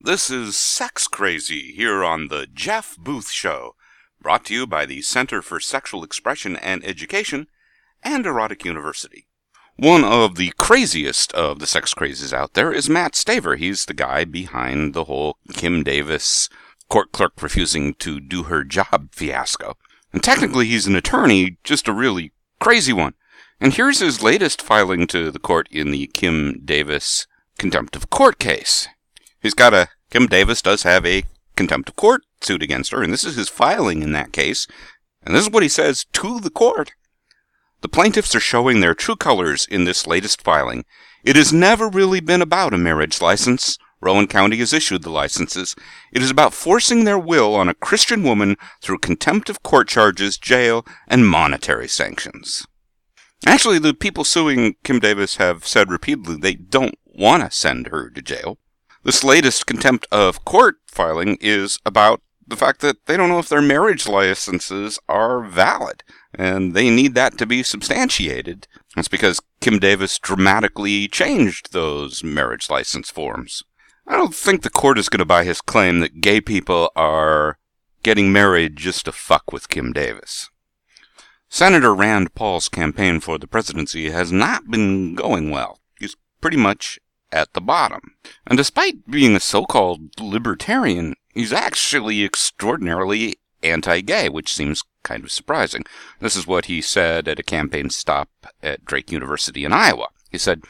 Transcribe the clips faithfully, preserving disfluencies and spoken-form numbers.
This is Sex Crazy here on the Jeff Booth Show, brought to you by the Center for Sexual Expression and Education and Erotic University. One of the craziest of the sex crazies out there is Matt Staver. He's the guy behind the whole Kim Davis court clerk refusing to do her job fiasco. And technically he's an attorney, just a really crazy one. And here's his latest filing to the court in the Kim Davis contempt of court case. He's got a, Kim Davis does have a contempt of court suit against her, and this is his filing in that case. And this is what he says to the court. The plaintiffs are showing their true colors in this latest filing. It has never really been about a marriage license. Rowan County has issued the licenses. It is about forcing their will on a Christian woman through contempt of court charges, jail, and monetary sanctions. Actually, the people suing Kim Davis have said repeatedly they don't want to send her to jail. This latest contempt of court filing is about the fact that they don't know if their marriage licenses are valid, and they need that to be substantiated. That's because Kim Davis dramatically changed those marriage license forms. I don't think the court is going to buy his claim that gay people are getting married just to fuck with Kim Davis. Senator Rand Paul's campaign for the presidency has not been going well. He's pretty much at the bottom. And despite being a so-called libertarian, he's actually extraordinarily anti-gay, which seems kind of surprising. This is what he said at a campaign stop at Drake University in Iowa. He said,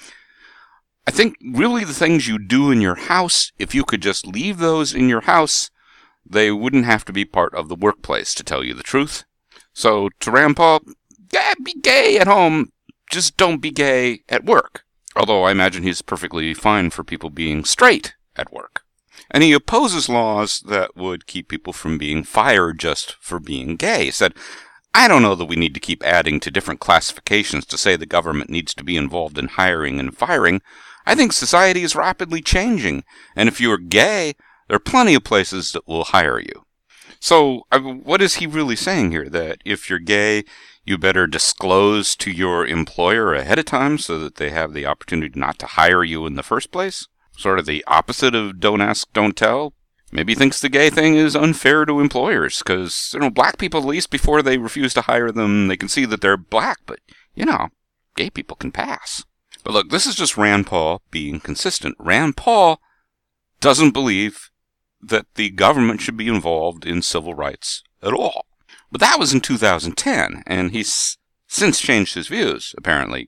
I think really the things you do in your house, if you could just leave those in your house, they wouldn't have to be part of the workplace, to tell you the truth. So, to Rand Paul, yeah, be gay at home, just don't be gay at work. Although I imagine he's perfectly fine for people being straight at work. And he opposes laws that would keep people from being fired just for being gay. He said, I don't know that we need to keep adding to different classifications to say the government needs to be involved in hiring and firing. I think society is rapidly changing, and if you're gay, there are plenty of places that will hire you. So, what is he really saying here? That if you're gay, you better disclose to your employer ahead of time so that they have the opportunity not to hire you in the first place? Sort of the opposite of don't ask, don't tell. Maybe he thinks the gay thing is unfair to employers because, you know, black people, at least before they refuse to hire them, they can see that they're black, but, you know, gay people can pass. But look, this is just Rand Paul being consistent. Rand Paul doesn't believe that the government should be involved in civil rights at all. But that was in two thousand ten, and he's since changed his views, apparently.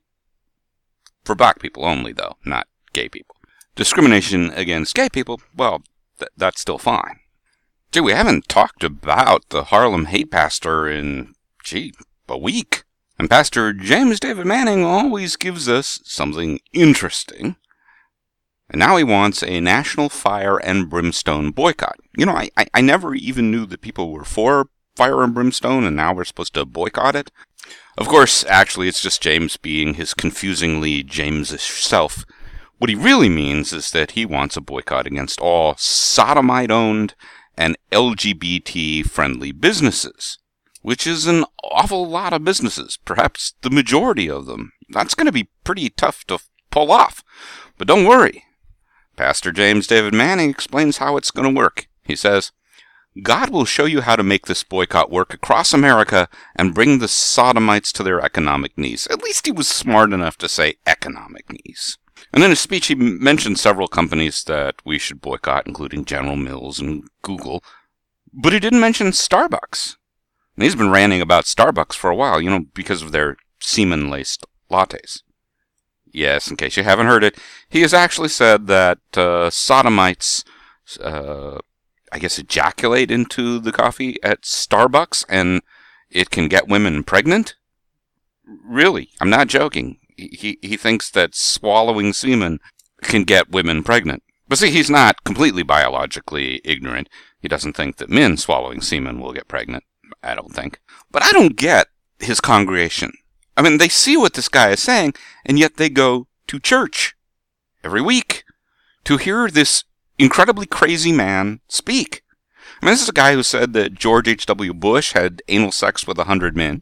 For black people only, though, not gay people. Discrimination against gay people, well, th- that's still fine. Gee, we haven't talked about the Harlem hate pastor in, gee, a week. And Pastor James David Manning always gives us something interesting. And now he wants a national fire and brimstone boycott. You know, I, I, I never even knew that people were for fire and brimstone, and now we're supposed to boycott it. Of course, actually, it's just James being his confusingly James-ish self. What he really means is that he wants a boycott against all sodomite-owned and L G B T-friendly businesses, which is an awful lot of businesses, perhaps the majority of them. That's going to be pretty tough to pull off. But don't worry. Pastor James David Manning explains how it's going to work. He says, God will show you how to make this boycott work across America and bring the sodomites to their economic knees. At least he was smart enough to say economic knees. And in his speech, he mentioned several companies that we should boycott, including General Mills and Google. But he didn't mention Starbucks. And he's been ranting about Starbucks for a while, you know, because of their semen-laced lattes. Yes, in case you haven't heard it, he has actually said that uh, sodomites, uh, I guess, ejaculate into the coffee at Starbucks, and it can get women pregnant? Really, I'm not joking. He, he thinks that swallowing semen can get women pregnant. But see, he's not completely biologically ignorant. He doesn't think that men swallowing semen will get pregnant. I don't think. But I don't get his congregation. I mean, they see what this guy is saying, and yet they go to church every week to hear this incredibly crazy man speak. I mean, this is a guy who said that George H W Bush had anal sex with a hundred men.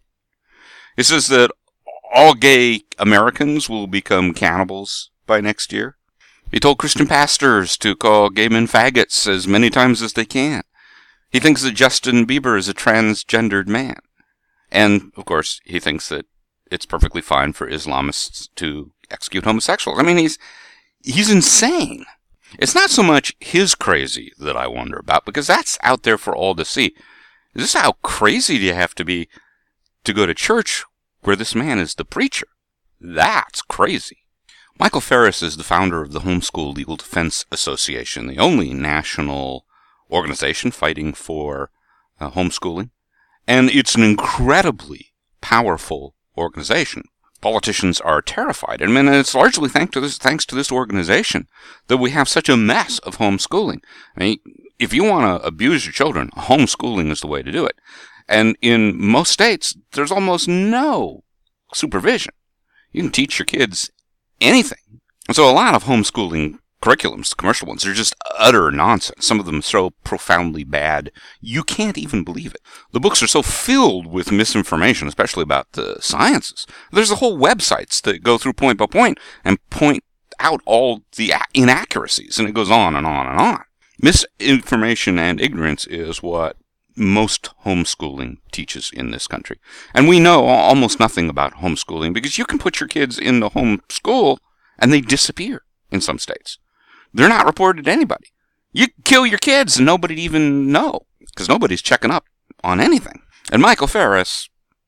He says that all gay Americans will become cannibals by next year. He told Christian pastors to call gay men faggots as many times as they can. He thinks that Justin Bieber is a transgendered man. And, of course, he thinks that it's perfectly fine for Islamists to execute homosexuals. I mean, he's he's insane. It's not so much his crazy that I wonder about, because that's out there for all to see. Is this how crazy do you have to be to go to church where this man is the preacher? That's crazy. Michael Farris is the founder of the Homeschool Legal Defense Association, the only national organization fighting for uh, homeschooling. And it's an incredibly powerful organization. Politicians are terrified. I mean, it's largely thanks to this, thanks to this organization that we have such a mess of homeschooling. I mean, if you want to abuse your children, homeschooling is the way to do it. And in most states, there's almost no supervision. You can teach your kids anything. And so a lot of homeschooling curriculums, the commercial ones, are just utter nonsense. Some of them so profoundly bad, you can't even believe it. The books are so filled with misinformation, especially about the sciences. There's a whole websites that go through point by point and point out all the inaccuracies, and it goes on and on and on. Misinformation and ignorance is what most homeschooling teaches in this country. And we know almost nothing about homeschooling because you can put your kids in the home school and they disappear in some states. They're not reported to anybody. You kill your kids and nobody'd even know because nobody's checking up on anything. And Michael Farris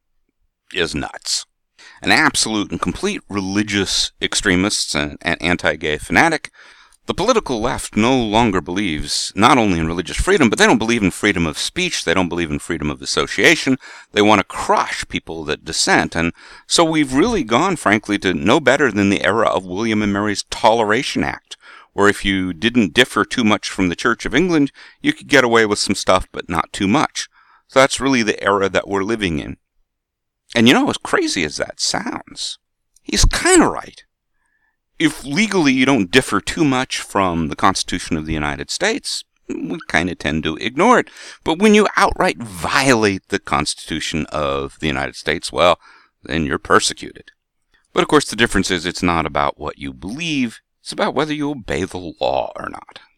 is nuts. An absolute and complete religious extremist and an anti-gay fanatic. The political left no longer believes not only in religious freedom, but they don't believe in freedom of speech. They don't believe in freedom of association. They want to crush people that dissent. And so we've really gone, frankly, to no better than the era of William and Mary's Toleration Act, where if you didn't differ too much from the Church of England, you could get away with some stuff, but not too much. So that's really the era that we're living in. And you know, as crazy as that sounds, he's kind of right. If legally you don't differ too much from the Constitution of the United States, we kind of tend to ignore it. But when you outright violate the Constitution of the United States, well, then you're persecuted. But of course the difference is it's not about what you believe, it's about whether you obey the law or not.